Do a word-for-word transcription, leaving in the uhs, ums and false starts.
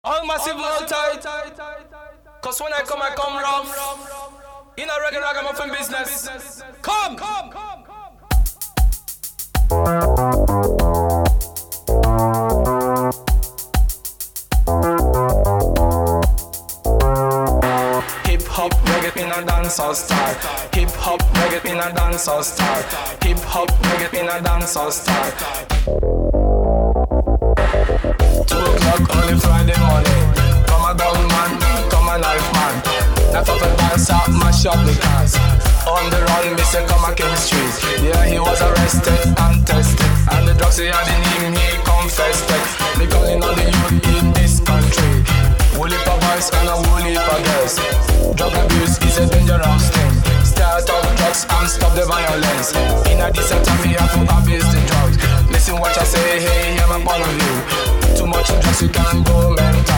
All massive all tight. Cause when I come, I come rough. In a regular ragamuffin business. Come! Come! Come! Hip hop reggae in a dancehall style. Hip hop reggae in a dancehall style. Hip hop reggae in a dancehall style. Two o'clock on the Friday morning. Come a down man, come a knife man. Knife up and dance up, mash up the cars. On the run, Mister come a King Street. Yeah, he was arrested and tested, and the drugs he had in him, he confessed it. Me calling on the youth in this country. Woolly pa boys and a woolly pa girls. Drug abuse is a dangerous thing. Start off drugs and stop the violence. In a decent time, we have to abuse the drugs. Listen what I say, hey, I'm a point of view. Too much drugs, you can go mental.